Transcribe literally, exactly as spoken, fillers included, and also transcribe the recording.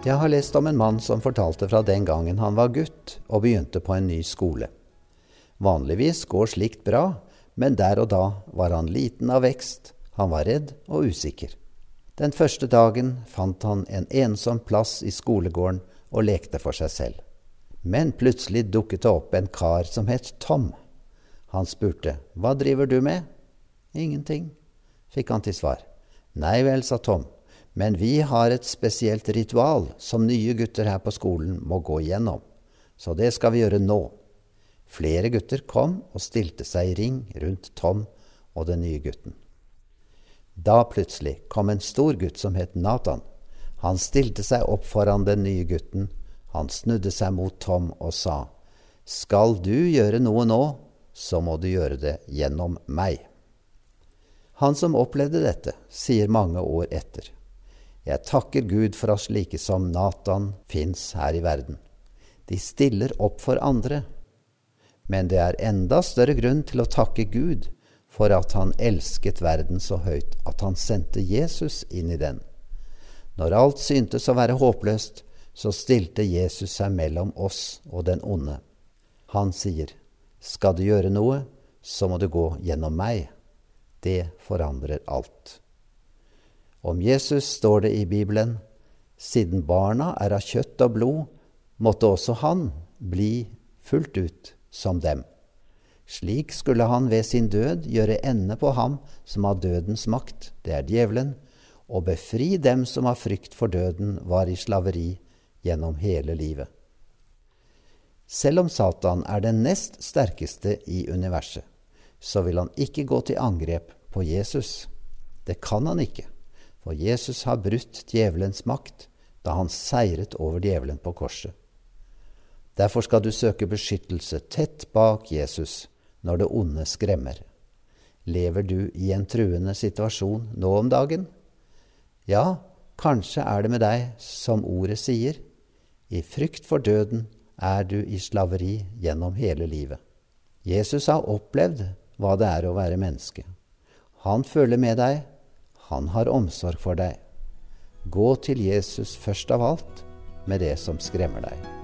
Jeg har lest om en mann som fortalte fra den gangen han var gutt og begynte på en ny skole. Vanligvis går slikt bra, men der og da var han liten av vekst, han var redd og usikker. Den første dagen fant han en ensom plass i skolegården og lekte for seg selv. Men plutselig dukket det opp en kar som het Tom. Han spurte, «Hva driver du med?» «Ingenting», fikk han til svar. «Nei vel», sa Tom, «men vi har et spesielt ritual som nye gutter her på skolen må gå igjennom, så det skal vi gjøre nå.» Flere gutter kom og stilte seg i ring rundt Tom og den nye gutten. Da plutselig kom en stor gutt som het Nathan. Han stilte seg opp foran den nye gutten. Han snudde seg mot Tom og sa, «Skal du gjøre noe nå, så må du gjøre det gjennom meg.» Han som opplevde dette, sier mange år etter, «Jeg takker Gud for at slike som Nathan finnes her i verden. De stiller opp for andre. Men det er enda større grunn til å takke Gud for at han elsket verden så høyt at han sendte Jesus inn i den. Når alt syntes å være håpløst, så stilte Jesus seg mellom oss og den onde. Han sier, «Skal du gjøre noe, så må du gå gjennom meg.» Det forandrer alt. Om Jesus står det i Bibelen, «Siden barna er av kjøtt og blod, måtte også han bli fullt ut som dem. Slik skulle han ved sin død gjøre ende på ham som har dødens makt, det er djevelen, og befri dem som av frykt for døden var i slaveri gjennom hele livet.» Selv om Satan er den nest sterkeste i universet, så vil han ikke gå til angrep på Jesus. Det kan han ikke, for Jesus har brutt djevelens makt da han seiret over djevelen på korset. Derfor skal du søke beskyttelse tett bak Jesus når det onde skremmer. Lever du i en truende situasjon nå om dagen? Ja, kanskje er det med deg som ordet sier, «I frykt for døden er du i slaveri gjennom hele livet.» Jesus har opplevd hva det er å være menneske. Han føler med deg, han har omsorg for deg. Gå til Jesus først av alt med det som skremmer deg.